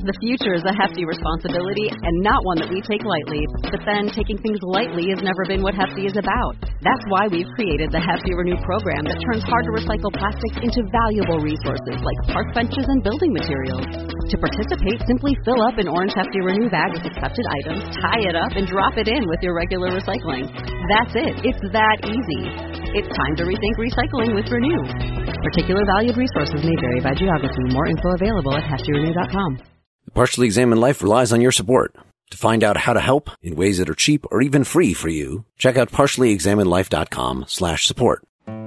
The future is a hefty responsibility and not one that we take lightly. But then taking things lightly has never been what Hefty is about. That's why we've created the Hefty Renew program that turns hard-to-recycle plastics into valuable resources like park benches and building materials. To participate, simply fill up an orange Hefty Renew bag with accepted items, tie it up, and drop it in with your regular recycling. That's it. It's that easy. It's time to rethink recycling with Renew. Particular valued resources may vary by geography. More info available at heftyrenew.com. The Partially Examined Life relies on your support. To find out how to help in ways that are cheap or even free for you, check out partiallyexaminedlife.com/support.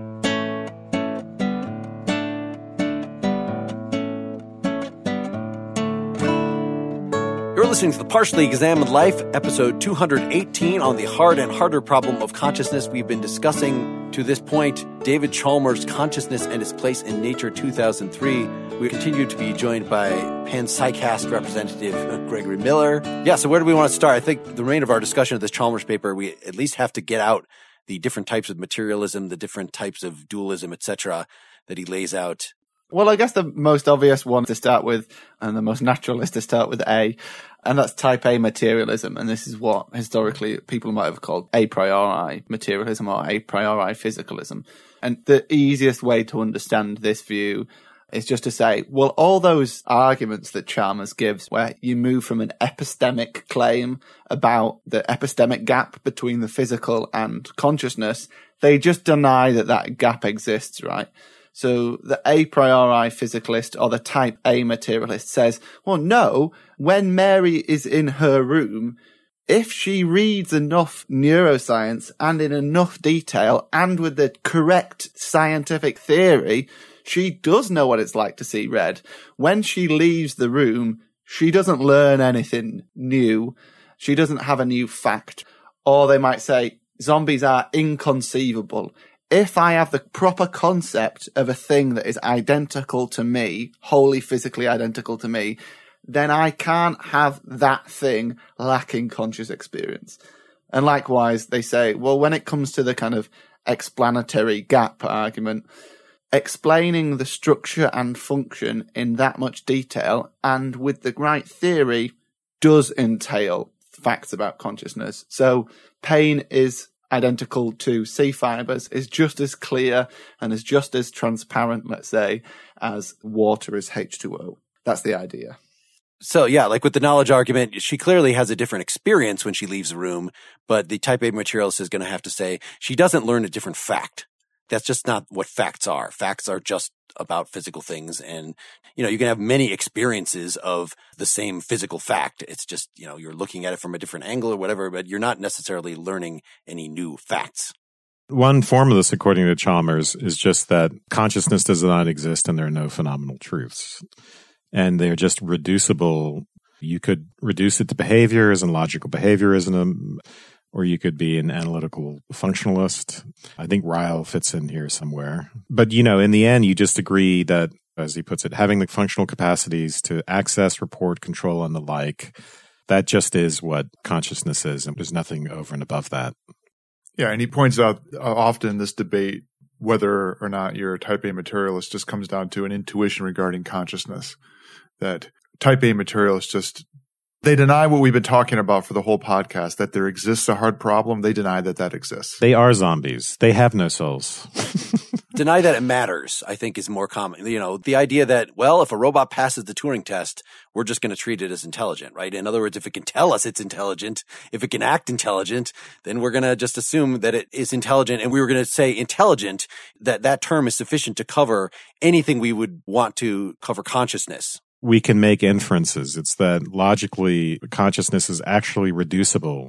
You're listening to The Partially Examined Life, episode 218 on the hard and harder problem of consciousness. We've been discussing, to this point, David Chalmers' Consciousness and Its Place in Nature 2003. We continue to be joined by Panpsycast representative Gregory Miller. Yeah, so where do we want to start? I think the remainder of our discussion of this Chalmers paper, we at least have to get out the different types of materialism, the different types of dualism, etc., that he lays out. Well, I guess the most obvious one to start with, and the most natural, is to start with A, and that's type A materialism. And this is what historically people might have called a priori materialism or a priori physicalism. And the easiest way to understand this view is just to say, well, all those arguments that Chalmers gives, where you move from an epistemic claim about the epistemic gap between the physical and consciousness, they just deny that that gap exists, right? So the a priori physicalist or the type A materialist says, well, no, when Mary is in her room, if she reads enough neuroscience and in enough detail and with the correct scientific theory, she does know what it's like to see red. When she leaves the room, she doesn't learn anything new. She doesn't have a new fact. Or they might say, zombies are inconceivable. If I have the proper concept of a thing that is identical to me, wholly physically identical to me, then I can't have that thing lacking conscious experience. And likewise, they say, well, when it comes to the kind of explanatory gap argument, explaining the structure and function in that much detail and with the right theory does entail facts about consciousness. So pain is identical to C fibers, is just as clear and is just as transparent, let's say, as water is H2O. That's the idea. So yeah, like with the knowledge argument, she clearly has a different experience when she leaves the room, but the type A materialist is going to have to say she doesn't learn a different fact. That's just not what facts are. Facts are just about physical things. And, you can have many experiences of the same physical fact. It's just, you're looking at it from a different angle or whatever, but you're not necessarily learning any new facts. One form of this, according to Chalmers, is just that consciousness does not exist and there are no phenomenal truths. And they're just reducible. You could reduce it to behaviors and logical behaviorism, or you could be an analytical functionalist. I think Ryle fits in here somewhere. But, in the end, you just agree that, as he puts it, having the functional capacities to access, report, control, and the like, that just is what consciousness is. And there's nothing over and above that. Yeah, and he points out often in this debate, whether or not you're a type A materialist just comes down to an intuition regarding consciousness. That type A materialists they deny what we've been talking about for the whole podcast, that there exists a hard problem. They deny that that exists. They are zombies. They have no souls. Deny that it matters, I think, is more common. The idea that, well, if a robot passes the Turing test, we're just going to treat it as intelligent, right? In other words, if it can tell us it's intelligent, if it can act intelligent, then we're going to just assume that it is intelligent. And we were going to say intelligent, that term is sufficient to cover anything we would want to cover consciousness. We can make inferences. It's that logically consciousness is actually reducible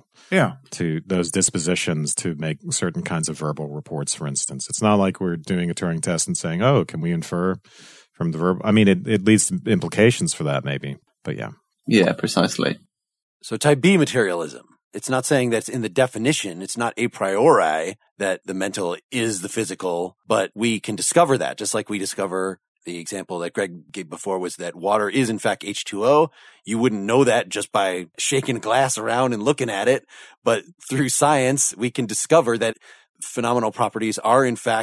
to those dispositions to make certain kinds of verbal reports, for instance. It's not like we're doing a Turing test and saying, oh, can we infer from the verb? I mean, it leads to implications for that maybe, but yeah. Yeah, precisely. So type B materialism. It's not saying that it's in the definition. It's not a priori that the mental is the physical, but we can discover that just like we discover. The example that Greg gave before was that water is in fact H2O. You wouldn't know that just by shaking a glass around and looking at it. But through science, we can discover that phenomenal properties are in fact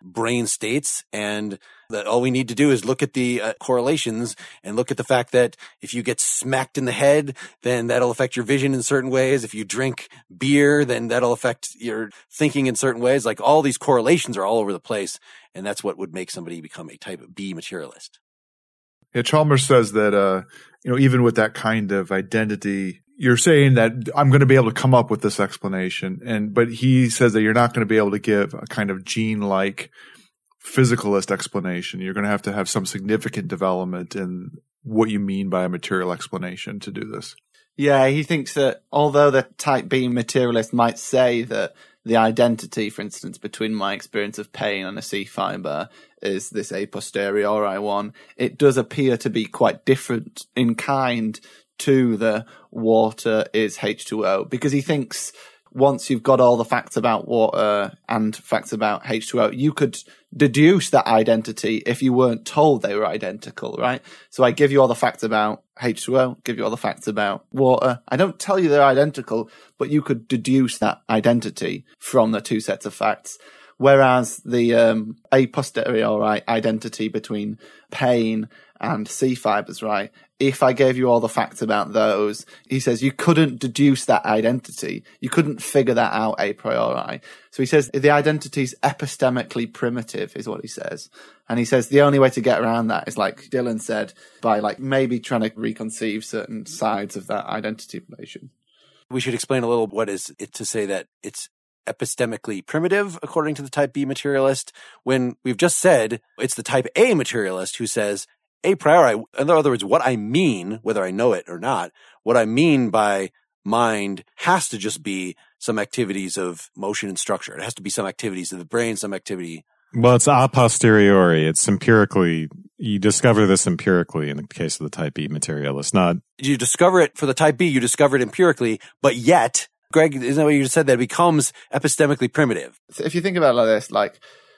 brain states, and that all we need to do is look at the correlations and look at the fact that if you get smacked in the head, then that'll affect your vision in certain ways. If you drink beer, then that'll affect your thinking in certain ways. Like, all these correlations are all over the place, and that's what would make somebody become a type B materialist. Yeah, Chalmers says that, even with that kind of identity, you're saying that I'm going to be able to come up with this explanation. But he says that you're not going to be able to give a kind of gene-like physicalist explanation. You're going to have some significant development in what you mean by a material explanation to do this. Yeah, he thinks that although the type B materialist might say that the identity, for instance, between my experience of pain and a C fiber is this a posteriori one, it does appear to be quite different in kind to the water is H2O, because he thinks once you've got all the facts about water and facts about H2O, you could deduce that identity if you weren't told they were identical, right? So I give you all the facts about H2O, give you all the facts about water. I don't tell you they're identical, but you could deduce that identity from the two sets of facts. Whereas the a posteriori identity between pain and C fibers, right? If I gave you all the facts about those, he says you couldn't deduce that identity. You couldn't figure that out a priori. So he says the identity's epistemically primitive, is what he says. And he says the only way to get around that is, like Dylan said, by maybe trying to reconceive certain sides of that identity relation. We should explain a little what is it to say that it's epistemically primitive, according to the type B materialist, when we've just said it's the type A materialist who says a priori, in other words, what I mean, whether I know it or not, what I mean by mind has to just be some activities of motion and structure. It has to be some activities of the brain, some activity. Well, it's a posteriori. It's empirically. You discover this empirically in the case of the type B materialist. Not you discover it for the type B, you discover it empirically, but yet, Greg, isn't that what you just said? That it becomes epistemically primitive. If you think about it like this,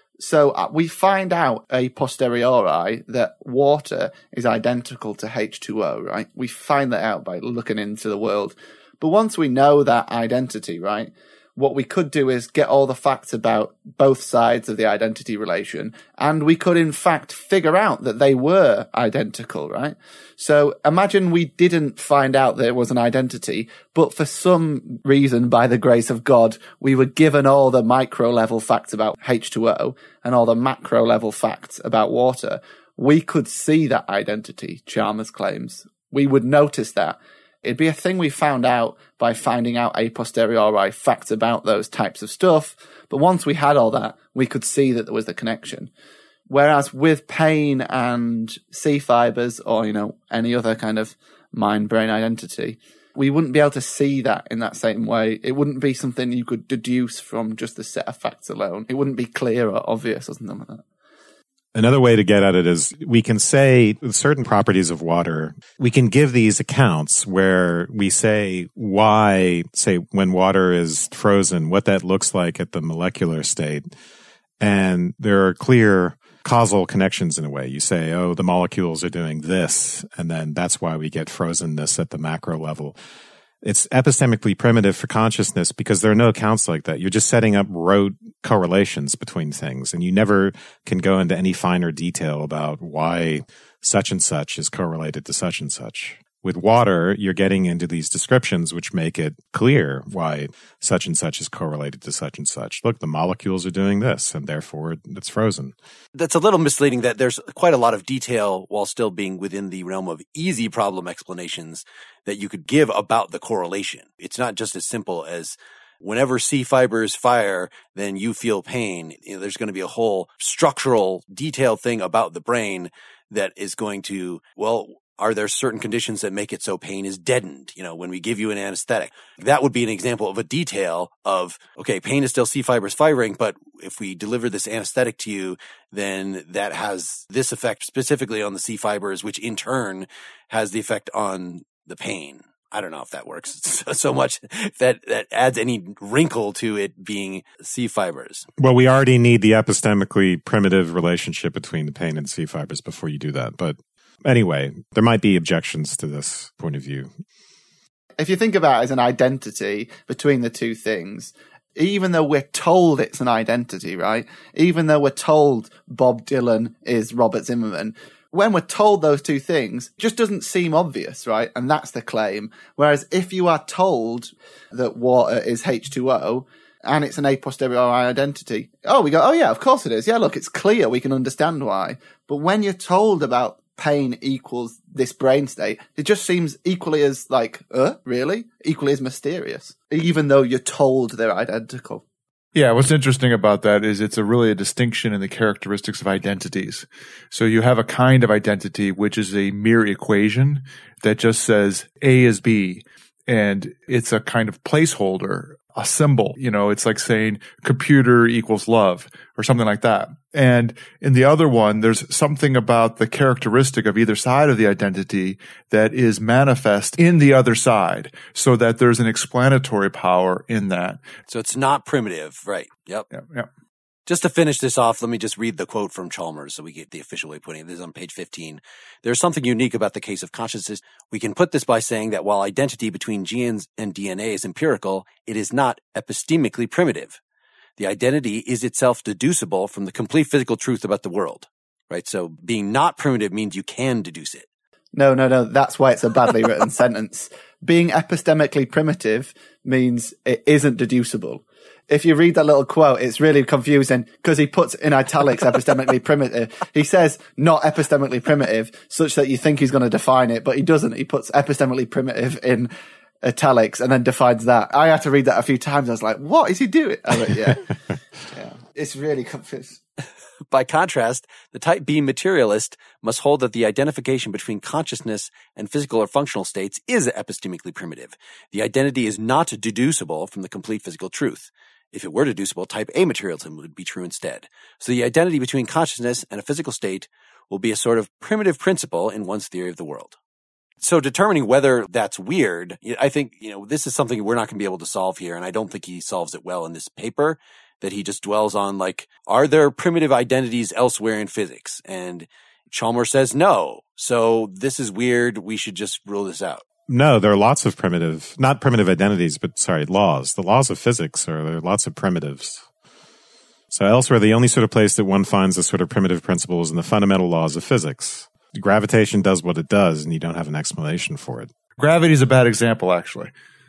so we find out a posteriori that water is identical to H2O, right? We find that out by looking into the world. But once we know that identity, right, what we could do is get all the facts about both sides of the identity relation, and we could in fact figure out that they were identical, right? So imagine we didn't find out there was an identity, but for some reason, by the grace of God, we were given all the micro level facts about H2O and all the macro level facts about water. We could see that identity, Chalmers claims. We would notice that. It'd be a thing we found out by finding out a posteriori facts about those types of stuff. But once we had all that, we could see that there was the connection. Whereas with pain and C fibers or, any other kind of mind-brain identity, we wouldn't be able to see that in that same way. It wouldn't be something you could deduce from just the set of facts alone. It wouldn't be clear or obvious or something like that. Another way to get at it is we can say certain properties of water. We can give these accounts where we say why, say when water is frozen, what that looks like at the molecular state. And there are clear causal connections in a way. You say, oh, the molecules are doing this, and then that's why we get frozenness at the macro level. It's epistemically primitive for consciousness because there are no accounts like that. You're just setting up rote correlations between things, and you never can go into any finer detail about why such and such is correlated to such and such. With water, you're getting into these descriptions which make it clear why such and such is correlated to such and such. Look, the molecules are doing this, and therefore it's frozen. That's a little misleading that there's quite a lot of detail while still being within the realm of easy problem explanations that you could give about the correlation. It's not just as simple as whenever C fibers fire, then you feel pain. There's going to be a whole structural, detailed thing about the brain that is going to, are there certain conditions that make it so pain is deadened? When we give you an anesthetic, that would be an example of a detail of, okay, pain is still C fibers firing, but if we deliver this anesthetic to you, then that has this effect specifically on the C fibers, which in turn has the effect on the pain. I don't know if that works so much that adds any wrinkle to it being C fibers. Well, we already need the epistemically primitive relationship between the pain and C fibers before you do that. But anyway, there might be objections to this point of view. If you think about it as an identity between the two things, even though we're told it's an identity, right? Even though we're told Bob Dylan is Robert Zimmerman, when we're told those two things, it just doesn't seem obvious, right? And that's the claim. Whereas if you are told that water is H2O and it's an a posteriori identity, we go, oh yeah, of course it is. Yeah, look, it's clear. We can understand why. But when you're told about pain equals this brain state, it just seems equally as really? Equally as mysterious, even though you're told they're identical. Yeah, what's interesting about that is it's really a distinction in the characteristics of identities. So you have a kind of identity which is a mere equation that just says A is B, and it's a kind of placeholder, a symbol. It's like saying computer equals love or something like that. And in the other one, there's something about the characteristic of either side of the identity that is manifest in the other side, so that there's an explanatory power in that. So it's not primitive, right? Yep. Yep. Just to finish this off, let me just read the quote from Chalmers so we get the official way of putting it. This is on page 15. There's something unique about the case of consciousness. We can put this by saying that while identity between genes and DNA is empirical, it is not epistemically primitive. The identity is itself deducible from the complete physical truth about the world, right? So being not primitive means you can deduce it. No. That's why it's a badly written sentence. Being epistemically primitive means it isn't deducible. If you read that little quote, it's really confusing because he puts in italics epistemically primitive. He says not epistemically primitive such that you think he's going to define it, but he doesn't. He puts epistemically primitive in italics and then defines that. I had to read that a few times. I was like, what is he doing? I was like, yeah. It's really confusing. By contrast, the type B materialist must hold that the identification between consciousness and physical or functional states is epistemically primitive. The identity is not deducible from the complete physical truth. If it were deducible, type A materialism would be true instead. So the identity between consciousness and a physical state will be a sort of primitive principle in one's theory of the world. So determining whether that's weird, I think, this is something we're not going to be able to solve here, and I don't think he solves it well in this paper, that he just dwells on, are there primitive identities elsewhere in physics? And Chalmers says no. So this is weird. We should just rule this out. No, there are lots of not primitive identities, but laws. The laws of physics there are lots of primitives. So elsewhere, the only sort of place that one finds this sort of primitive principle is in the fundamental laws of physics. Gravitation does what it does, and you don't have an explanation for it. Gravity is a bad example, actually,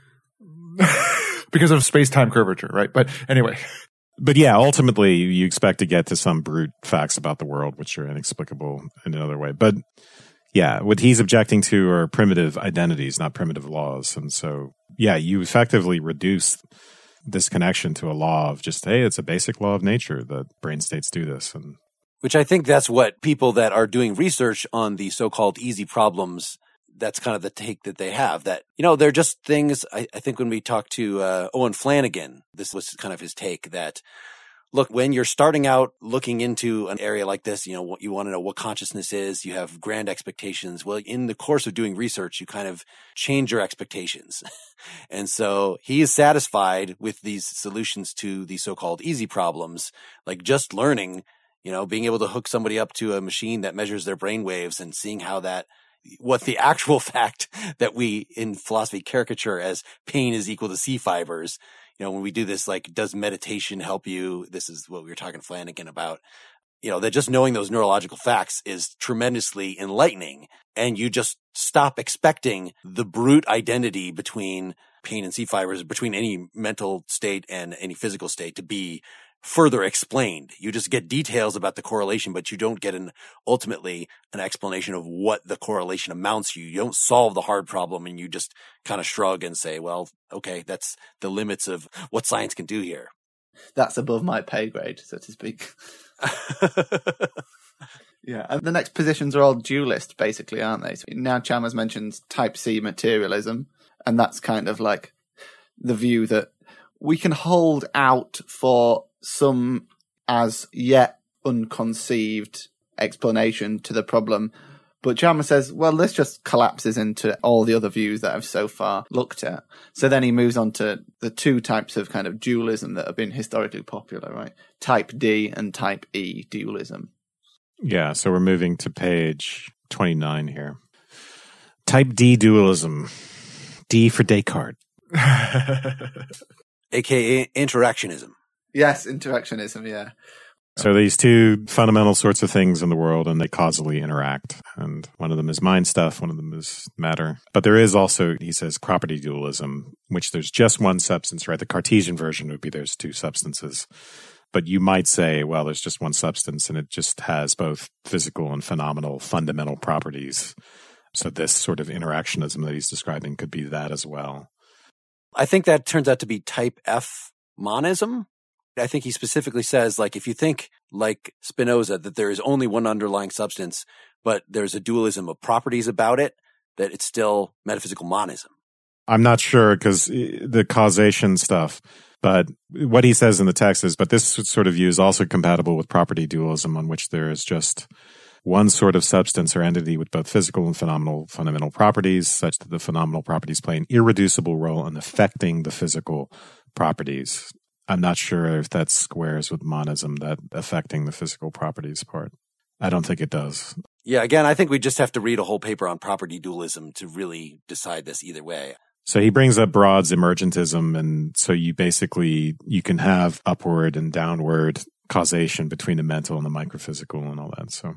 because of space-time curvature, right? But anyway. But yeah, ultimately, you expect to get to some brute facts about the world, which are inexplicable in another way. But yeah, what he's objecting to are primitive identities, not primitive laws. And so, yeah, you effectively reduce this connection to a law of just, hey, it's a basic law of nature that brain states do this. And which I think that's what people that are doing research on the so-called easy problems, that's kind of the take that they have, that, they're just things. I think when we talked to Owen Flanagan, this was kind of his take that, look, when you're starting out looking into an area like this, you want to know what consciousness is, you have grand expectations. Well, in the course of doing research, you kind of change your expectations. And so he is satisfied with these solutions to the so-called easy problems, like just learning, being able to hook somebody up to a machine that measures their brain waves and seeing how what the actual fact that we in philosophy caricature as pain is equal to C fibers. When we do this, does meditation help you? This is what we were talking to Flanagan about, that just knowing those neurological facts is tremendously enlightening. And you just stop expecting the brute identity between pain and C fibers, between any mental state and any physical state to be further explained. You just get details about the correlation, but you don't get ultimately an explanation of what the correlation amounts to. You don't solve the hard problem, and you just kind of shrug and say, well, okay, that's the limits of what science can do here. That's above my pay grade, so to speak. Yeah, and the next positions are all dualist, basically, aren't they? So now Chalmers mentions type C materialism, and that's kind of like the view that we can hold out for some as yet unconceived explanation to the problem. But Chalmers says, well, this just collapses into all the other views that I've so far looked at. So then he moves on to the two types of kind of dualism that have been historically popular, right? Type D and type E dualism. Yeah, so we're moving to page 29 here. Type D dualism. D for Descartes. AKA interactionism. Yes, interactionism, yeah. So these two fundamental sorts of things in the world, and they causally interact. And one of them is mind stuff, one of them is matter. But there is also, he says, property dualism, which there's just one substance, right? The Cartesian version would be there's two substances. But you might say, well, there's just one substance, and it just has both physical and phenomenal fundamental properties. So this sort of interactionism that he's describing could be that as well. I think that turns out to be type F monism. I think he specifically says, like, if you think like Spinoza, that there is only one underlying substance, but there's a dualism of properties about it, that it's still metaphysical monism. I'm not sure because the causation stuff, but what he says in the text is, but this sort of view is also compatible with property dualism, on which there is just one sort of substance or entity with both physical and phenomenal fundamental properties, such that the phenomenal properties play an irreducible role in affecting the physical properties. I'm not sure if that squares with monism, that affecting the physical properties part. I don't think it does. Yeah, again, I think we just have to read a whole paper on property dualism to really decide this either way. So he brings up Broad's emergentism, and so you can have upward and downward causation between the mental and the microphysical and all that. So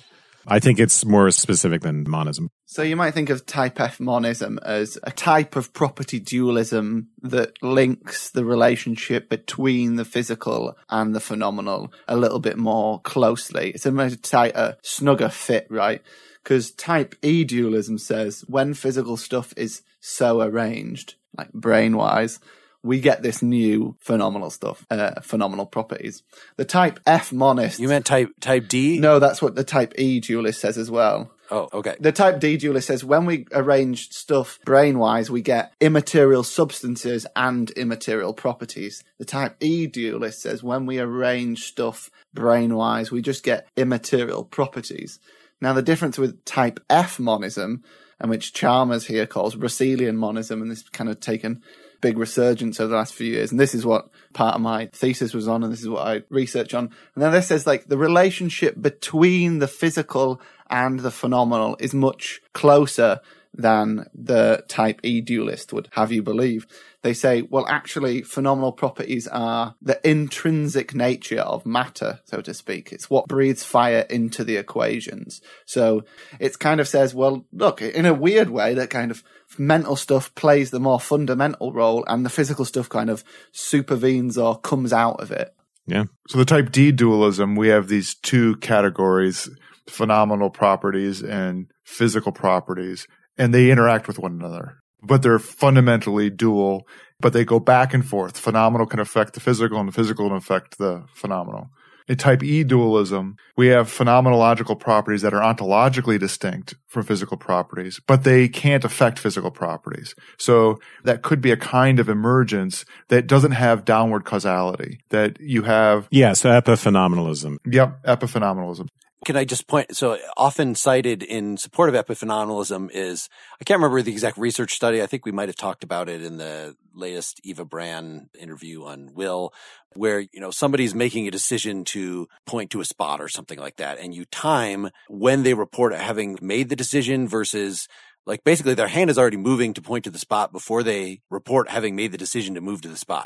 I think it's more specific than monism. So you might think of type F monism as a type of property dualism that links the relationship between the physical and the phenomenal a little bit more closely. It's a much tighter, snugger fit, right? Because type E dualism says when physical stuff is so arranged, like brain-wise, we get this new phenomenal stuff, phenomenal properties. The type F monist... You meant type D? No, that's what the type E dualist says as well. Oh, okay. The type D dualist says when we arrange stuff brain-wise, we get immaterial substances and immaterial properties. The type E dualist says when we arrange stuff brain-wise, we just get immaterial properties. Now, the difference with type F monism, and which Chalmers here calls Russellian monism, and this kind of taken big resurgence over the last few years, and this is what part of my thesis was on, and this is what I research on. And then this says, like, the relationship between the physical and the phenomenal is much closer than the type E dualist would have you believe. They say, well, actually, phenomenal properties are the intrinsic nature of matter, so to speak. It's what breathes fire into the equations. So it kind of says, well, look, in a weird way, that kind of mental stuff plays the more fundamental role, and the physical stuff kind of supervenes or comes out of it. Yeah. So the type D dualism, we have these two categories, phenomenal properties and physical properties, and they interact with one another. But they're fundamentally dual, but they go back and forth. Phenomenal can affect the physical, and the physical can affect the phenomenal. In type E dualism, we have phenomenological properties that are ontologically distinct from physical properties, but they can't affect physical properties. So that could be a kind of emergence that doesn't have downward causality, that you have... Yeah, so epiphenomenalism. Yep, epiphenomenalism. Can I just point, so often cited in support of epiphenomenalism is, I can't remember the exact research study. I think we might have talked about it in the latest Eva Brand interview on Will, where, somebody's making a decision to point to a spot or something like that. And you time when they report having made the decision versus, like, basically their hand is already moving to point to the spot before they report having made the decision to move to the spot.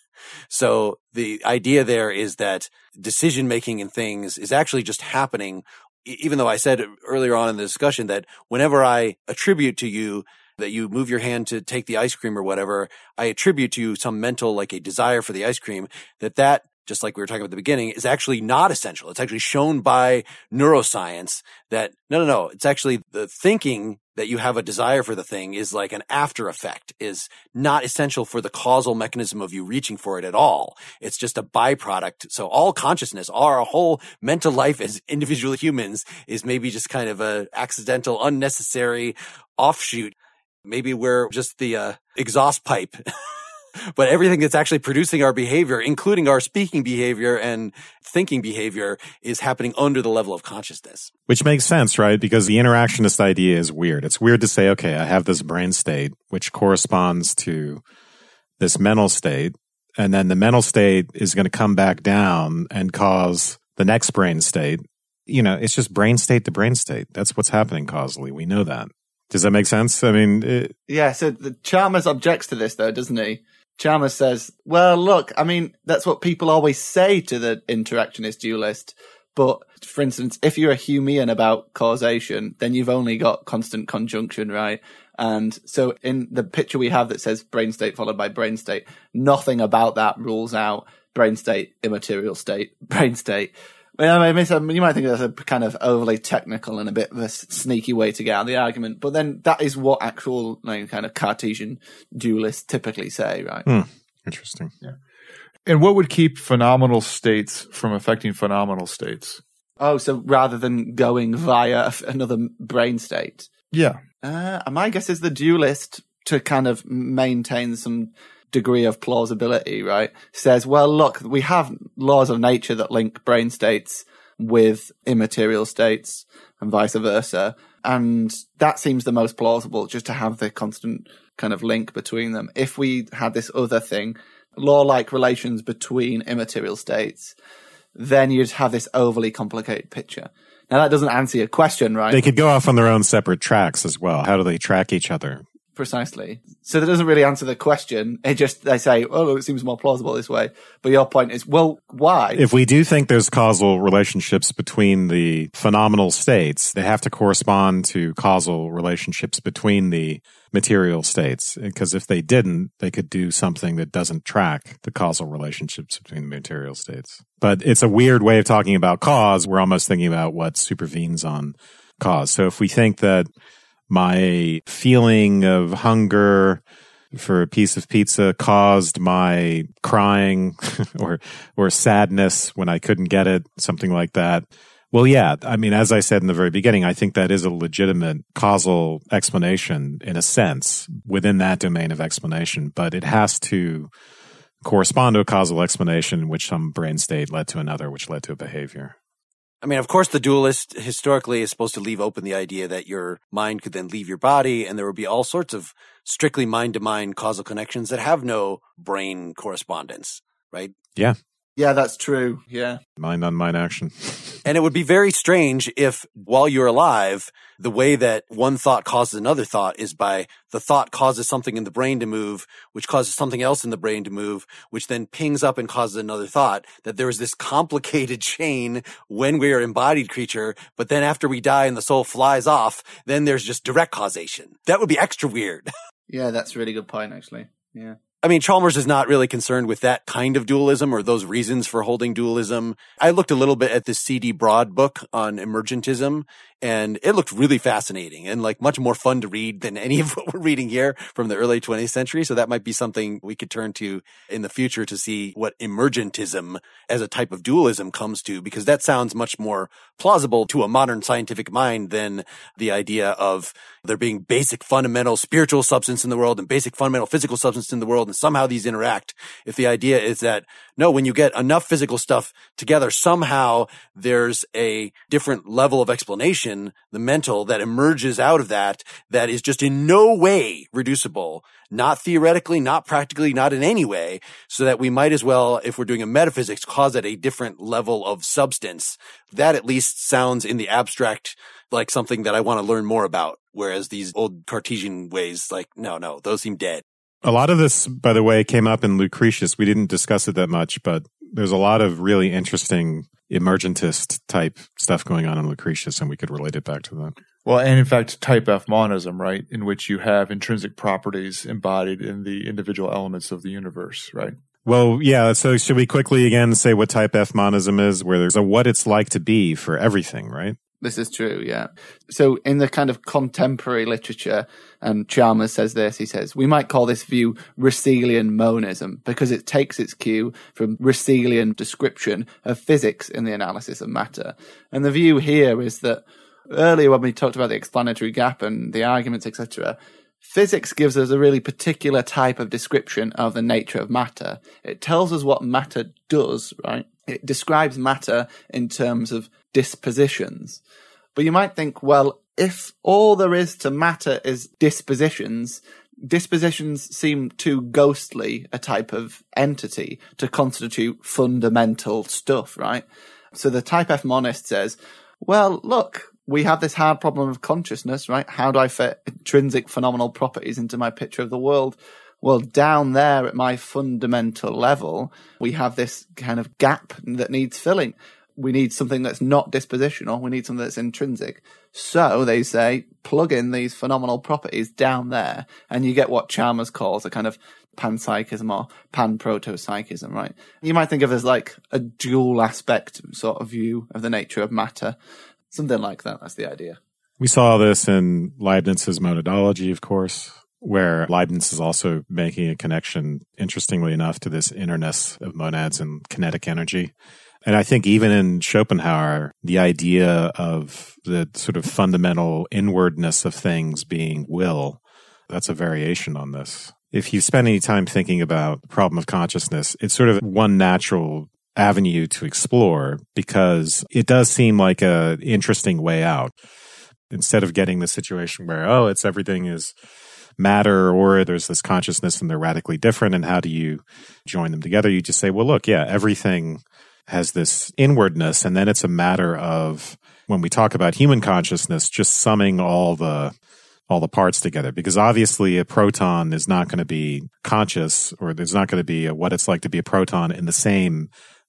So the idea there is that decision-making in things is actually just happening, even though I said earlier on in the discussion that whenever I attribute to you that you move your hand to take the ice cream or whatever, I attribute to you some mental, like a desire for the ice cream, that just like we were talking about at the beginning, is actually not essential. It's actually shown by neuroscience that no, it's actually the thinking that you have a desire for the thing is like an after effect, is not essential for the causal mechanism of you reaching for it at all. It's just a byproduct. So all consciousness, our whole mental life as individual humans is maybe just kind of a accidental, unnecessary offshoot. Maybe we're just the exhaust pipe. But everything that's actually producing our behavior, including our speaking behavior and thinking behavior, is happening under the level of consciousness. Which makes sense, right? Because the interactionist idea is weird. It's weird to say, okay, I have this brain state, which corresponds to this mental state, and then the mental state is going to come back down and cause the next brain state. It's just brain state to brain state. That's what's happening causally. We know that. Does that make sense? I mean... Yeah, so Chalmers objects to this, though, doesn't he? Chalmers says, well, look, I mean, that's what people always say to the interactionist dualist. But, for instance, if you're a Humean about causation, then you've only got constant conjunction, right? And so in the picture we have that says brain state followed by brain state, nothing about that rules out brain state, immaterial state, brain state. I mean, you might think that's a kind of overly technical and a bit of a sneaky way to get out of the argument, but then that is what actual kind of Cartesian dualists typically say, right? Interesting. Yeah. And what would keep phenomenal states from affecting phenomenal states? Oh, so rather than going via another brain state? Yeah. My guess is the dualist, to kind of maintain some degree of plausibility, right, says, well, look, we have laws of nature that link brain states with immaterial states and vice versa. And that seems the most plausible, just to have the constant kind of link between them. If we had this other thing, law-like relations between immaterial states, then you'd have this overly complicated picture. Now, that doesn't answer your question, right? They could go off on their own separate tracks as well. How do they track each other? Precisely. So that doesn't really answer the question. They say, oh, it seems more plausible this way. But your point is, well, why? If we do think there's causal relationships between the phenomenal states, they have to correspond to causal relationships between the material states. Because if they didn't, they could do something that doesn't track the causal relationships between the material states. But it's a weird way of talking about cause. We're almost thinking about what supervenes on cause. So if we think that my feeling of hunger for a piece of pizza caused my crying or sadness when I couldn't get it, something like that. Well, yeah, I mean, as I said in the very beginning, I think that is a legitimate causal explanation in a sense within that domain of explanation, but it has to correspond to a causal explanation in which some brain state led to another, which led to a behavior. I mean, of course, the dualist historically is supposed to leave open the idea that your mind could then leave your body, and there would be all sorts of strictly mind-to-mind causal connections that have no brain correspondence, right? Yeah. Yeah, that's true. Yeah. Mind-on-mind action. And it would be very strange if, while you're alive, the way that one thought causes another thought is by the thought causes something in the brain to move, which causes something else in the brain to move, which then pings up and causes another thought, that there is this complicated chain when we are an embodied creature, but then after we die and the soul flies off, then there's just direct causation. That would be extra weird. Yeah, that's a really good point, actually. Yeah. I mean, Chalmers is not really concerned with that kind of dualism or those reasons for holding dualism. I looked a little bit at the C.D. Broad book on emergentism, and it looked really fascinating and like much more fun to read than any of what we're reading here from the early 20th century. So that might be something we could turn to in the future to see what emergentism as a type of dualism comes to, because that sounds much more plausible to a modern scientific mind than the idea of there being basic fundamental spiritual substance in the world and basic fundamental physical substance in the world, and somehow these interact. If the idea is that, no, when you get enough physical stuff together, somehow there's a different level of explanation, the mental, that emerges out of that is just in no way reducible, not theoretically, not practically, not in any way, so that we might as well, if we're doing a metaphysics, cause at a different level of substance. That at least sounds in the abstract like something that I want to learn more about. Whereas these old Cartesian ways, like, no, those seem dead. A lot of this, by the way, came up in Lucretius. We didn't discuss it that much, but there's a lot of really interesting emergentist type stuff going on in Lucretius, and we could relate it back to that. Well, and in fact, type F monism, right, in which you have intrinsic properties embodied in the individual elements of the universe, right? Well, yeah, so should we quickly again say what type F monism is, where there's a what it's like to be for everything, right? This is true, yeah. So in the kind of contemporary literature, and Chalmers says this, he says, we might call this view Russellian monism because it takes its cue from Russellian description of physics in the analysis of matter. And the view here is that earlier when we talked about the explanatory gap and the arguments, etc., physics gives us a really particular type of description of the nature of matter. It tells us what matter does, right? It describes matter in terms of dispositions. But you might think, well, if all there is to matter is dispositions seem too ghostly a type of entity to constitute fundamental stuff, right? So the type F monist says, well, look, we have this hard problem of consciousness, right? How do I fit intrinsic phenomenal properties into my picture of the world? well, down there at my fundamental level, we have this kind of gap that needs filling. We need something that's not dispositional. We need something that's intrinsic. So they say, plug in these phenomenal properties down there, and you get what Chalmers calls a kind of panpsychism or pan-proto-psychism, right? You might think of it as like a dual aspect sort of view of the nature of matter. Something like that. That's the idea. We saw this in Leibniz's monadology, of course, where Leibniz is also making a connection, interestingly enough, to this innerness of monads and kinetic energy. And I think even in Schopenhauer, the idea of the sort of fundamental inwardness of things being will, that's a variation on this. If you spend any time thinking about the problem of consciousness, it's sort of one natural avenue to explore because it does seem like an interesting way out. Instead of getting the situation where, oh, it's everything is matter or there's this consciousness and they're radically different and how do you join them together? You just say, well, look, yeah, everything has this inwardness, and then it's a matter of, when we talk about human consciousness, just summing all the parts together, because obviously a proton is not going to be conscious, or there's not going to be a what it's like to be a proton in the same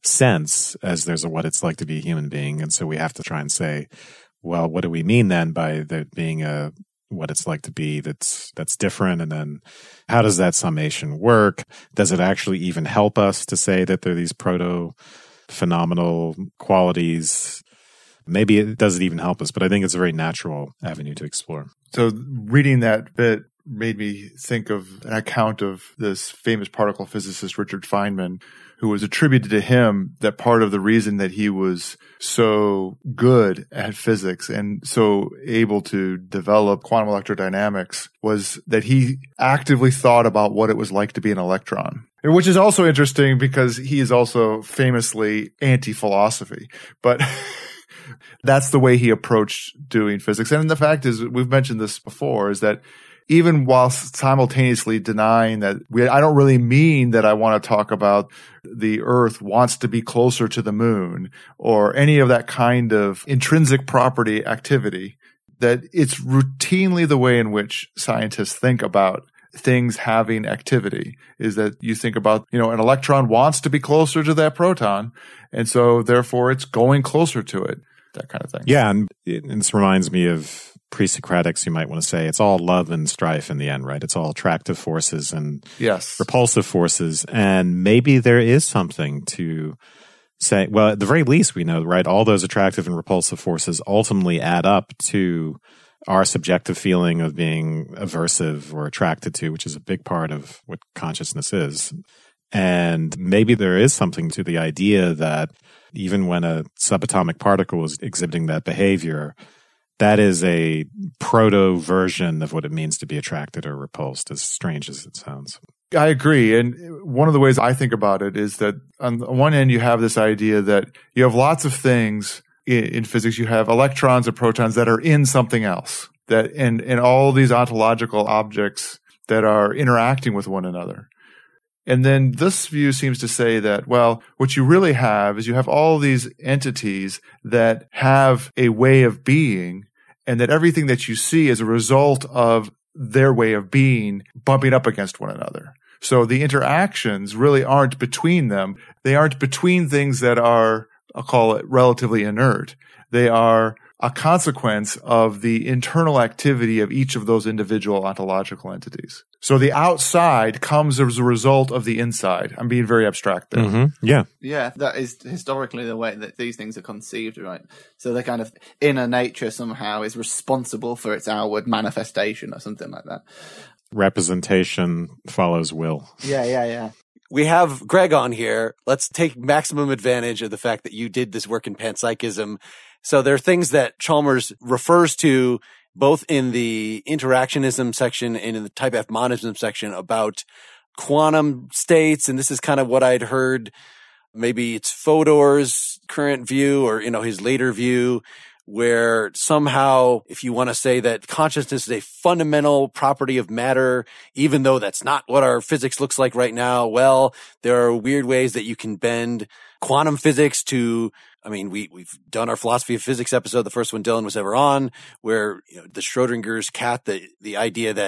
sense as there's a what it's like to be a human being. And so we have to try and say, well, what do we mean then by there being a what it's like to be that's different? And then how does that summation work? Does it actually even help us to say that there are these proto-phenomenal qualities? Maybe it doesn't even help us, but I think it's a very natural avenue to explore. So reading that bit made me think of an account of this famous particle physicist, Richard Feynman, who was attributed to him that part of the reason that he was so good at physics and so able to develop quantum electrodynamics was that he actively thought about what it was like to be an electron. Which is also interesting because he is also famously anti-philosophy. But that's the way he approached doing physics. And the fact is, we've mentioned this before, is that even while simultaneously denying that I don't really mean that I want to talk about the Earth wants to be closer to the moon or any of that kind of intrinsic property activity, that it's routinely the way in which scientists think about things having activity, is that you think about, an electron wants to be closer to that proton, and so therefore it's going closer to it, that kind of thing. Yeah, and this reminds me of pre-Socratics. You might want to say it's all love and strife in the end, right? It's all attractive forces and repulsive forces. And maybe there is something to say, well, at the very least, we know, right? All those attractive and repulsive forces ultimately add up to our subjective feeling of being aversive or attracted to, which is a big part of what consciousness is. And maybe there is something to the idea that even when a subatomic particle is exhibiting that behavior, that is a proto version of what it means to be attracted or repulsed, as strange as it sounds. I agree. And one of the ways I think about it is that on one end, you have this idea that you have lots of things in physics. You have electrons and protons that are in something else, that and all these ontological objects that are interacting with one another. And then this view seems to say that, well, what you really have is you have all these entities that have a way of being, and that everything that you see is a result of their way of being bumping up against one another. So the interactions really aren't between them. They aren't between things that are, I'll call it, relatively inert. They are a consequence of the internal activity of each of those individual ontological entities. So the outside comes as a result of the inside. I'm being very abstract there. Mm-hmm. Yeah. Yeah, that is historically the way that these things are conceived, right? So the kind of inner nature somehow is responsible for its outward manifestation or something like that. Representation follows will. Yeah. We have Greg on here. Let's take maximum advantage of the fact that you did this work in panpsychism. So there are things that Chalmers refers to both in the interactionism section and in the type F monism section about quantum states. And this is kind of what I'd heard. Maybe it's Fodor's current view or, his later view, where somehow, if you want to say that consciousness is a fundamental property of matter, even though that's not what our physics looks like right now, well, there are weird ways that you can bend quantum physics to, we've done our philosophy of physics episode, the first one Dylan was ever on, where the Schrodinger's cat, the idea that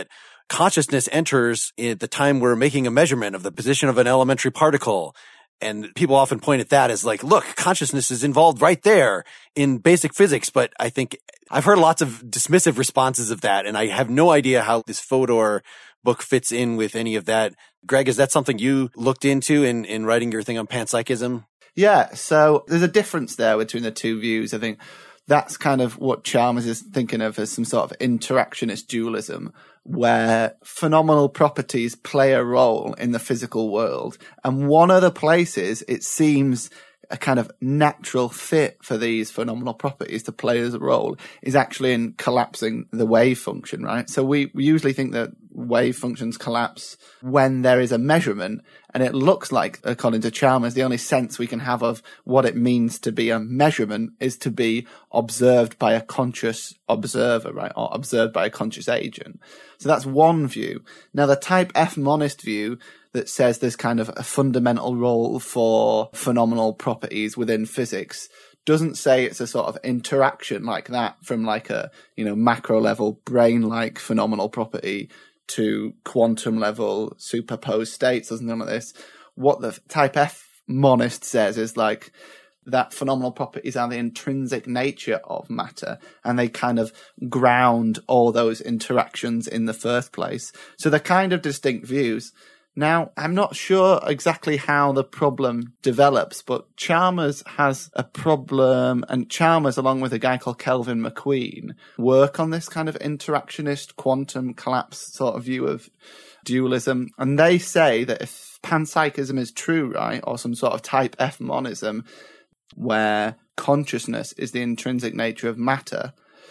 consciousness enters at the time we're making a measurement of the position of an elementary particle. And people often point at that as like, look, consciousness is involved right there in basic physics. But I think I've heard lots of dismissive responses of that, and I have no idea how this Fodor book fits in with any of that. Greg, is that something you looked into in writing your thing on panpsychism? Yeah, so there's a difference there between the two views. I think that's kind of what Chalmers is thinking of as some sort of interactionist dualism, where phenomenal properties play a role in the physical world. And one of the places it seems a kind of natural fit for these phenomenal properties to play as a role is actually in collapsing the wave function, right? So we usually think that wave functions collapse when there is a measurement, and it looks like, according to Chalmers, the only sense we can have of what it means to be a measurement is to be observed by a conscious observer, right? Or observed by a conscious agent. So that's one view. Now, the type F monist view that says there's kind of a fundamental role for phenomenal properties within physics doesn't say it's a sort of interaction like that from like a, macro level brain-like phenomenal property to quantum level superposed states or something like this. What the type F monist says is like that phenomenal properties are the intrinsic nature of matter, and they kind of ground all those interactions in the first place. So they're kind of distinct views. Now, I'm not sure exactly how the problem develops, but Chalmers has a problem, and Chalmers, along with a guy called Kelvin McQueen, work on this kind of interactionist quantum collapse sort of view of dualism. And they say that if panpsychism is true, right, or some sort of type F monism, where consciousness is the intrinsic nature of matter,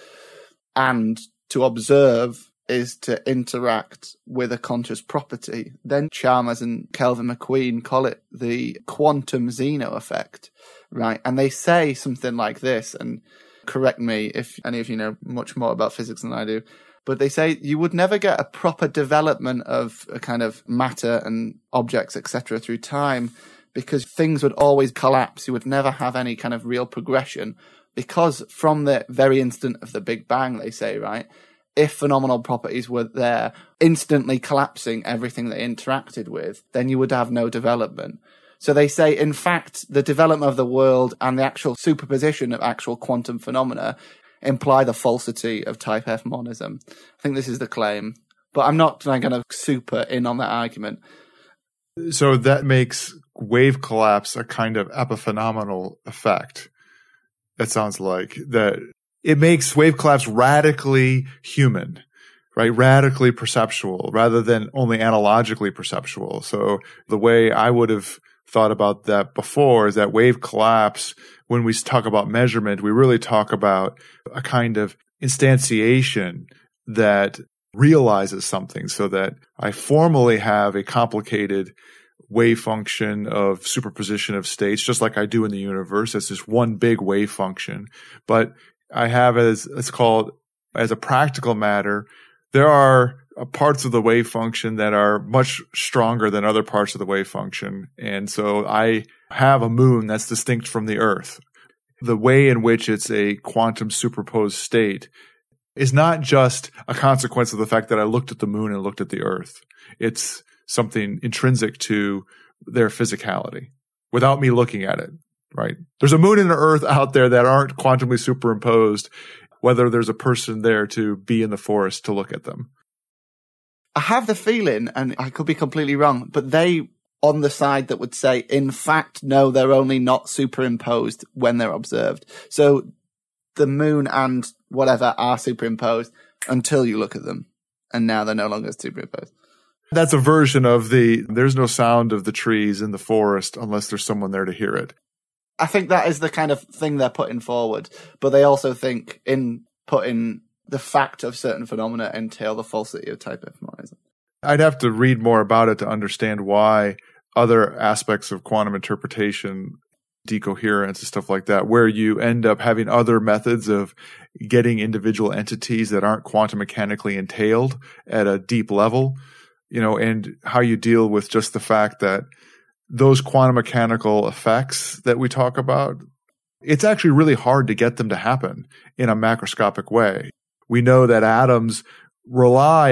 and to observe is to interact with a conscious property, then Chalmers and Kelvin McQueen call it the quantum Zeno effect, right? And they say something like this, and correct me if any of you know much more about physics than I do, but they say you would never get a proper development of a kind of matter and objects, etc., through time, because things would always collapse. You would never have any kind of real progression, because from the very instant of the Big Bang, they say, right, if phenomenal properties were there instantly collapsing everything they interacted with, then you would have no development. So they say, in fact, the development of the world and the actual superposition of actual quantum phenomena imply the falsity of type F monism. I think this is the claim, but I'm not going to super in on that argument. So that makes wave collapse a kind of epiphenomenal effect. It sounds like that. It makes wave collapse radically human, right? Radically perceptual rather than only analogically perceptual. So the way I would have thought about that before is that wave collapse, when we talk about measurement, we really talk about a kind of instantiation that realizes something, so that I formally have a complicated wave function of superposition of states, just like I do in the universe. It's this one big wave function. But I have, as it's called, as a practical matter, there are parts of the wave function that are much stronger than other parts of the wave function. And so I have a moon that's distinct from the Earth. The way in which it's a quantum superposed state is not just a consequence of the fact that I looked at the moon and looked at the Earth. It's something intrinsic to their physicality without me looking at it. Right. There's a moon and an Earth out there that aren't quantumly superimposed, whether there's a person there to be in the forest to look at them. I have the feeling, and I could be completely wrong, but they on the side that would say, in fact, no, they're only not superimposed when they're observed. So the moon and whatever are superimposed until you look at them. And now they're no longer superimposed. That's a version of there's no sound of the trees in the forest unless there's someone there to hear it. I think that is the kind of thing they're putting forward, but they also think in putting the fact of certain phenomena entail the falsity of type F monism. I'd have to read more about it to understand why other aspects of quantum interpretation, decoherence and stuff like that, where you end up having other methods of getting individual entities that aren't quantum mechanically entailed at a deep level, and how you deal with just the fact that those quantum mechanical effects that we talk about, it's actually really hard to get them to happen in a macroscopic way. We know that atoms rely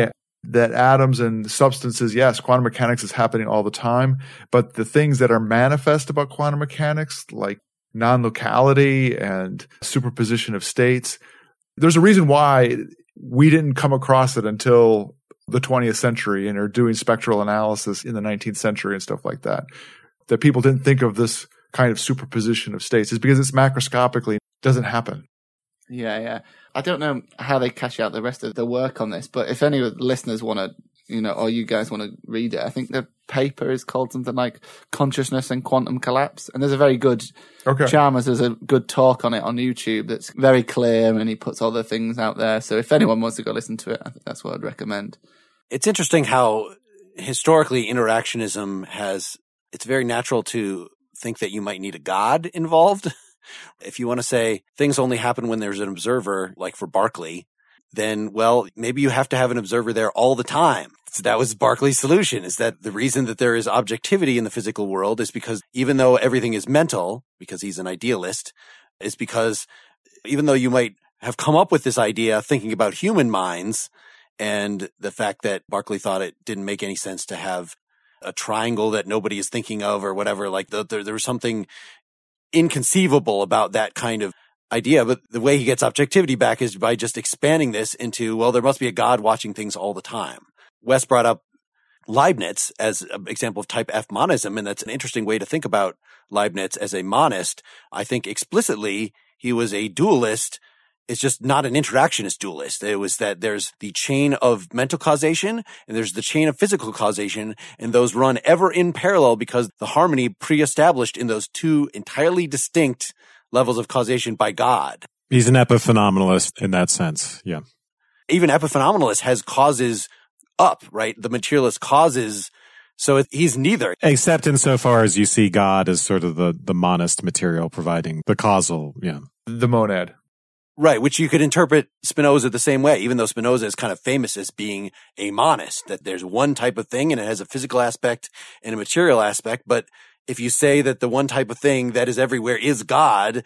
that atoms and substances, yes, quantum mechanics is happening all the time, but the things that are manifest about quantum mechanics, like non-locality and superposition of states, there's a reason why we didn't come across it until the 20th century and are doing spectral analysis in the 19th century and stuff like that. That people didn't think of this kind of superposition of states is because it's macroscopically doesn't happen. Yeah. I don't know how they cash out the rest of the work on this, but if any listeners want to, or you guys want to read it, I think the paper is called something like Consciousness and Quantum Collapse. And there's a very good, Chalmers does a good talk on it on YouTube that's very clear, and he puts all the things out there. So if anyone wants to go listen to it, I think that's what I'd recommend. It's interesting how historically interactionism it's very natural to think that you might need a God involved. If you want to say things only happen when there's an observer, like for Berkeley, then, well, maybe you have to have an observer there all the time. So that was Berkeley's solution, is that the reason that there is objectivity in the physical world is because even though everything is mental, because he's an idealist, is because even though you might have come up with this idea thinking about human minds, and the fact that Berkeley thought it didn't make any sense to have a triangle that nobody is thinking of or whatever, like there was something inconceivable about that kind of idea. But the way he gets objectivity back is by just expanding this into, well, there must be a God watching things all the time. Wes brought up Leibniz as an example of type F monism, and that's an interesting way to think about Leibniz as a monist. I think explicitly he was a dualist. It's just not an interactionist dualist. It was that there's the chain of mental causation and there's the chain of physical causation, and those run ever in parallel because the harmony pre-established in those two entirely distinct levels of causation by God. He's an epiphenomenalist in that sense. Yeah. Even epiphenomenalist has causes up, right? The materialist causes. So he's neither. Except insofar as you see God as sort of the monist material providing the causal, the monad. Right, which you could interpret Spinoza the same way, even though Spinoza is kind of famous as being a monist, that there's one type of thing and it has a physical aspect and a material aspect. But if you say that the one type of thing that is everywhere is God,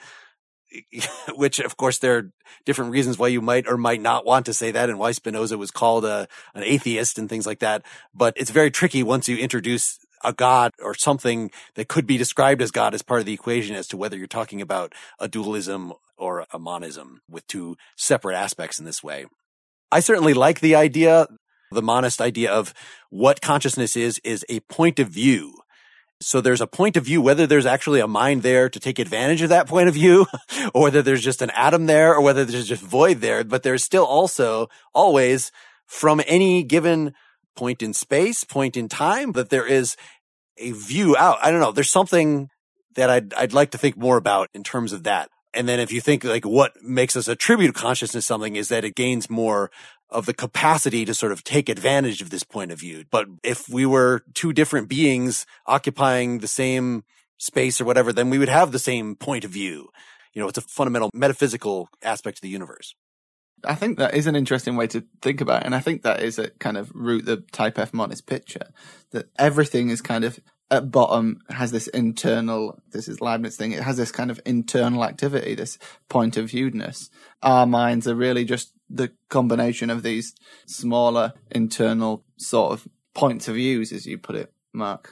which of course there are different reasons why you might or might not want to say that and why Spinoza was called an atheist and things like that. But it's very tricky once you introduce a God or something that could be described as God as part of the equation as to whether you're talking about a dualism or a monism with two separate aspects in this way. I certainly like the idea, the monist idea of what consciousness is a point of view. So there's a point of view, whether there's actually a mind there to take advantage of that point of view, or whether there's just an atom there, or whether there's just void there. But there's still also always, from any given point in space, point in time, that there is a view out. I don't know. There's something that I'd like to think more about in terms of that. And then if you think like what makes us attribute consciousness something is that it gains more of the capacity to sort of take advantage of this point of view. But if we were two different beings occupying the same space or whatever, then we would have the same point of view. It's a fundamental metaphysical aspect of the universe. I think that is an interesting way to think about it. And I think that is a kind of root the type F monist picture, that everything is kind of at bottom has this internal, this is Leibniz thing, it has this kind of internal activity, this point of viewedness. Our minds are really just the combination of these smaller internal sort of points of views, as you put it, Mark.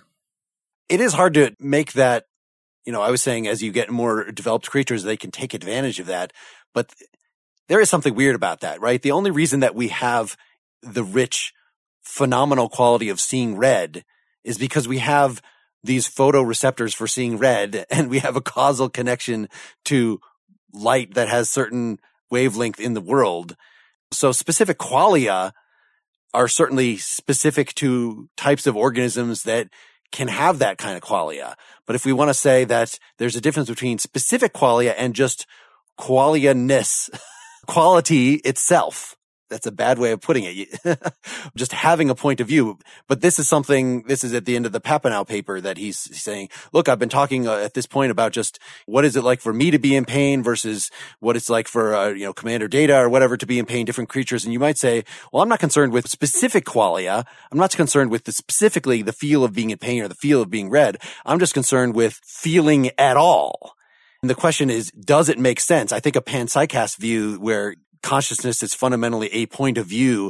It is hard to make that, I was saying as you get more developed creatures, they can take advantage of that. But there is something weird about that, right? The only reason that we have the rich, phenomenal quality of seeing red is because we have these photoreceptors for seeing red, and we have a causal connection to light that has certain wavelength in the world. So specific qualia are certainly specific to types of organisms that can have that kind of qualia. But if we want to say that there's a difference between specific qualia and just qualia-ness, quality itself, that's a bad way of putting it. Just having a point of view. But this is at the end of the Papineau paper that he's saying, look, I've been talking at this point about just what is it like for me to be in pain versus what it's like for, Commander Data or whatever to be in pain, different creatures. And you might say, well, I'm not concerned with specific qualia. I'm not concerned with specifically the feel of being in pain or the feel of being red. I'm just concerned with feeling at all. And the question is, does it make sense? I think a panpsychist view where consciousness is fundamentally a point of view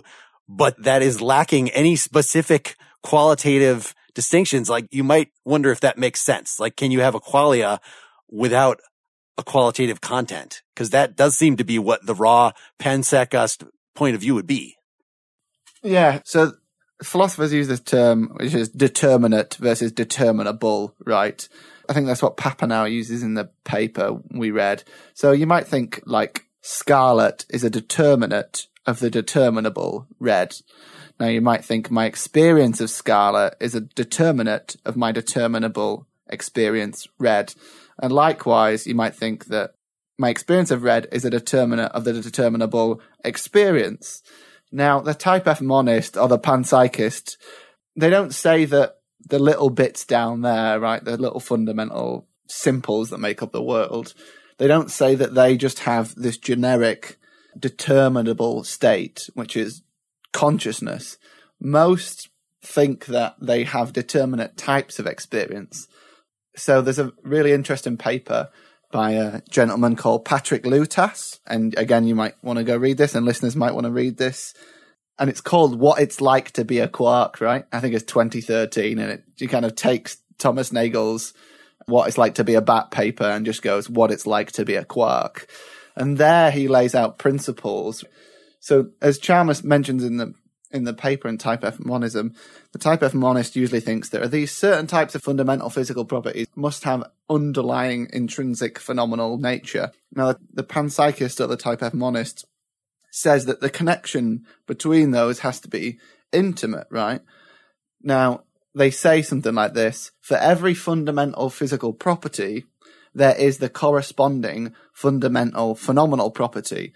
but that is lacking any specific qualitative distinctions. Like, you might wonder if that makes sense. Like, can you have a qualia without a qualitative content? Because that does seem to be what the raw panpsychist point of view would be. Yeah. So philosophers use this term, which is determinate versus determinable, right? I think that's what Papineau uses in the paper we read. So you might think like scarlet is a determinate of the determinable red. Now you might think my experience of scarlet is a determinate of my determinable experience red. And likewise, you might think that my experience of red is a determinate of the determinable experience. Now, the type F monist or the panpsychist, they don't say that the little bits down there, right, the little fundamental simples that make up the world, they don't say that they just have this generic determinable state, which is consciousness. Most think that they have determinate types of experience. So there's a really interesting paper by a gentleman called Patrick Lutas. And again, you might want to go read this, and listeners might want to read this. And it's called What It's Like to Be a Quark, right? I think it's 2013. And it kind of takes Thomas Nagel's What It's Like to Be a Bat paper and just goes, what it's like to be a quark. And there he lays out principles. So as Chalmers mentions in the paper in Type F monism, the Type F monist usually thinks there are these certain types of fundamental physical properties must have underlying intrinsic phenomenal nature. Now, the panpsychist or the Type F monist says that the connection between those has to be intimate, right? Now, they say something like this: for every fundamental physical property, there is the corresponding fundamental phenomenal property.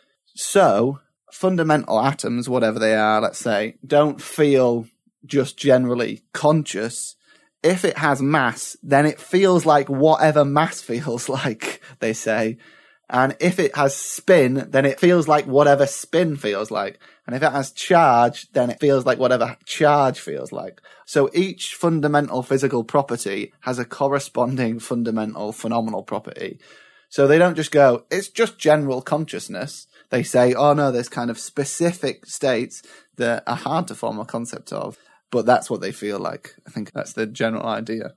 So, fundamental atoms, whatever they are, let's say, don't feel just generally conscious. If it has mass, then it feels like whatever mass feels like, they say. And if it has spin, then it feels like whatever spin feels like. And if it has charge, then it feels like whatever charge feels like. So each fundamental physical property has a corresponding fundamental phenomenal property. So they don't just go, it's just general consciousness. They say, oh no, there's kind of specific states that are hard to form a concept of. But that's what they feel like. I think that's the general idea.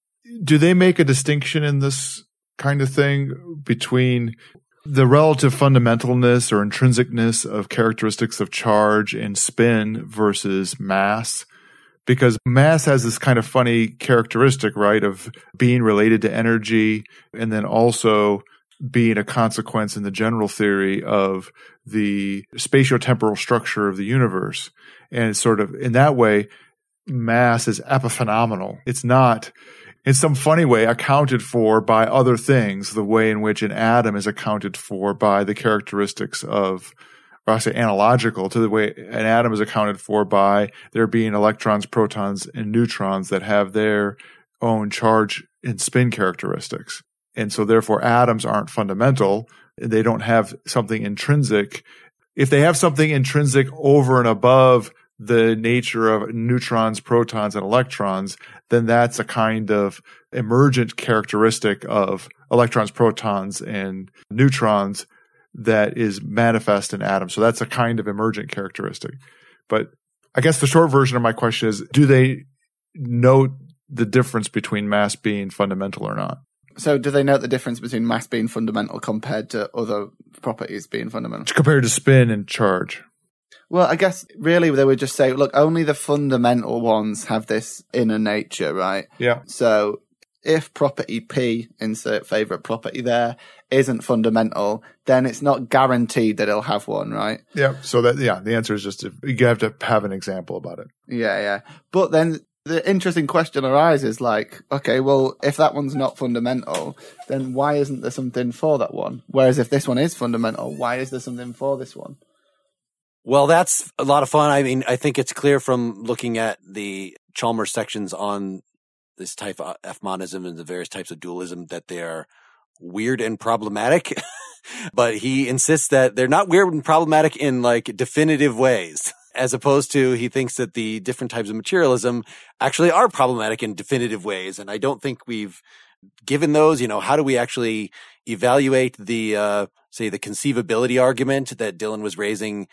Do they make a distinction in this kind of thing between the relative fundamentalness or intrinsicness of characteristics of charge and spin versus mass? Because mass has this kind of funny characteristic, right, of being related to energy and then also being a consequence in the general theory of the spatiotemporal structure of the universe. And sort of in that way, mass is epiphenomenal. It's not, in some funny way, accounted for by other things, the way in which an atom is accounted for by the characteristics of, or I say analogical to the way an atom is accounted for by there being electrons, protons, and neutrons that have their own charge and spin characteristics. And so therefore atoms aren't fundamental. They don't have something intrinsic. If they have something intrinsic over and above the nature of neutrons, protons, and electrons, then that's a kind of emergent characteristic of electrons, protons, and neutrons that is manifest in atoms. So that's a kind of emergent characteristic. But I guess the short version of my question is, do they note the difference between mass being fundamental or not? So do they note the difference between mass being fundamental compared to other properties being fundamental? Compared to spin and charge. Well, I guess really they would just say, look, only the fundamental ones have this inner nature, right? Yeah. So if property P, insert favorite property there, isn't fundamental, then it's not guaranteed that it'll have one, right? Yeah. So that, yeah, the answer is just you have to have an example about it. Yeah, yeah. But then the interesting question arises like, okay, well, if that one's not fundamental, then why isn't there something for that one? Whereas if this one is fundamental, why is there something for this one? Well, that's a lot of fun. I mean, I think it's clear from looking at the Chalmers sections on this type of F monism and the various types of dualism that they're weird and problematic. But he insists that they're not weird and problematic in like definitive ways, as opposed to he thinks that the different types of materialism actually are problematic in definitive ways. And I don't think we've given those, you know, how do we actually evaluate the, say the conceivability argument that Dylan was raising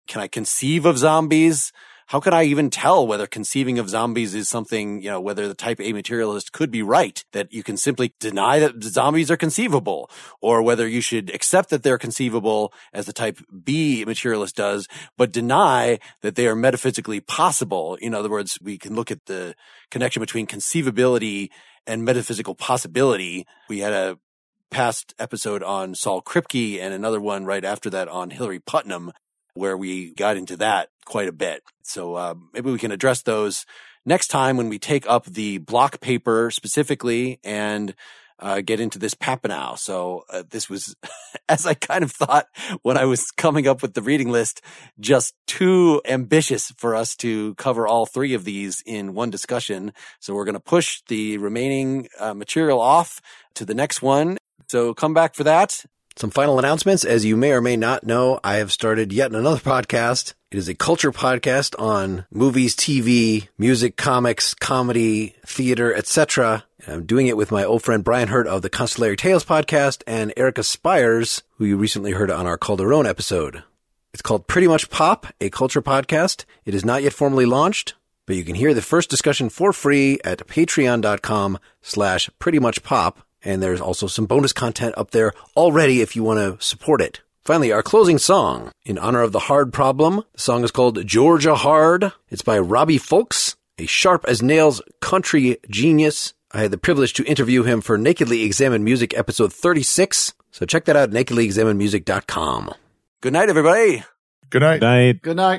Can I conceive of zombies? How could I even tell whether conceiving of zombies is something, whether the type A materialist could be right, that you can simply deny that zombies are conceivable, or whether you should accept that they're conceivable as the type B materialist does, but deny that they are metaphysically possible. In other words, we can look at the connection between conceivability and metaphysical possibility. We had a past episode on Saul Kripke and another one right after that on Hillary Putnam, where we got into that quite a bit. So maybe we can address those next time when we take up the block paper specifically and get into this Papineau. So this was, as I kind of thought when I was coming up with the reading list, just too ambitious for us to cover all three of these in one discussion. So we're going to push the remaining material off to the next one. So come back for that. Some final announcements. As you may or may not know, I have started yet another podcast. It is a culture podcast on movies, TV, music, comics, comedy, theater, etc. I'm doing it with my old friend Brian Hurt of the Constellary Tales podcast and Erica Spires, who you recently heard on our Calderon episode. It's called Pretty Much Pop, a culture podcast. It is not yet formally launched, but you can hear the first discussion for free at patreon.com/prettymuchpop. And there's also some bonus content up there already if you want to support it. Finally, our closing song in honor of the hard problem. The song is called Georgia Hard. It's by Robbie Fulks, a sharp-as-nails country genius. I had the privilege to interview him for Nakedly Examined Music episode 36. So check that out at nakedlyexaminedmusic.com. Good night, everybody. Good night. Good night. Good night.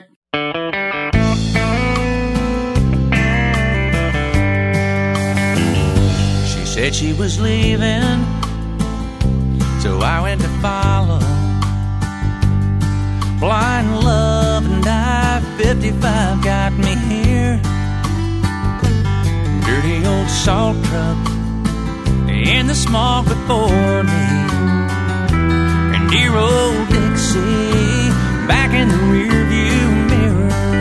Said she was leaving, so I went to follow. Blind love and I-55 got me here. Dirty old salt truck in the smog before me, and dear old Dixie back in the rearview mirror.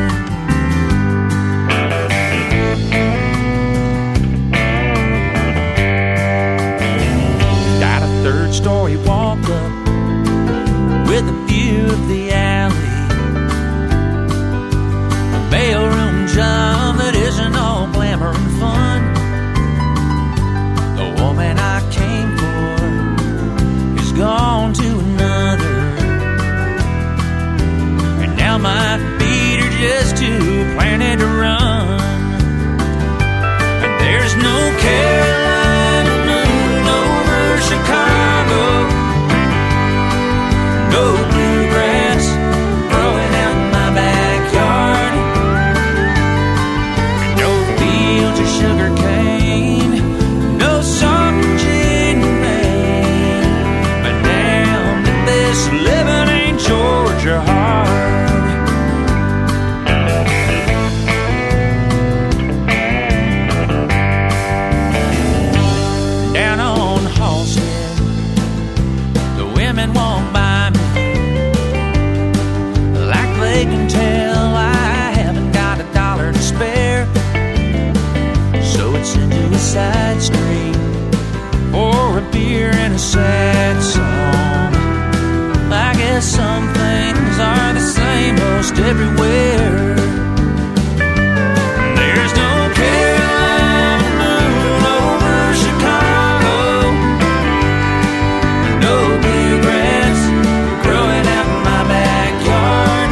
Third-story walk-up with a view of the alley, a mailroom job that isn't all glamour and fun. The woman I came for is gone to another, and now my feet are just too planted to run. And there's no Carolina moon over Chicago, no bluegrass growing out in my backyard, no fields of sugar cane, no soft Virginia rain. But damn, if this living ain't Georgia hard. Down on Halstead, the women walk by me like they can tell I haven't got $1 to spare. So it's into a side street for a beer and a sad song. I guess some things are the same most everywhere. There's no Carolina moon over Chicago, no bluegrass growing out in my backyard,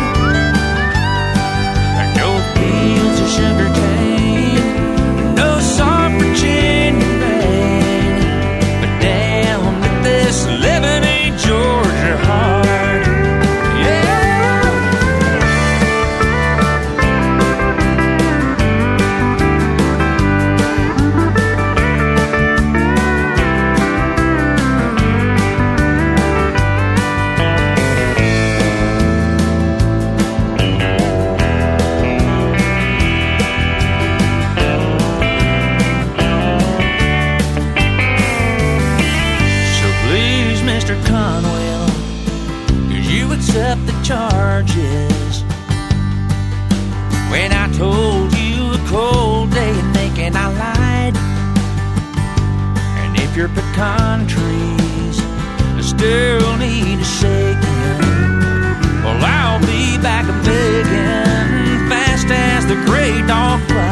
no fields of sugar cane, no soft Virginia rain. But damn, if this living ain't Georgia hard. Yeah. So please, Mr. Conwell, could you accept the charges? When I told you a cold day in Macon I lied, and if your pecan trees still need a shaking, well, I'll be back a begging, fast as the gray dog flies.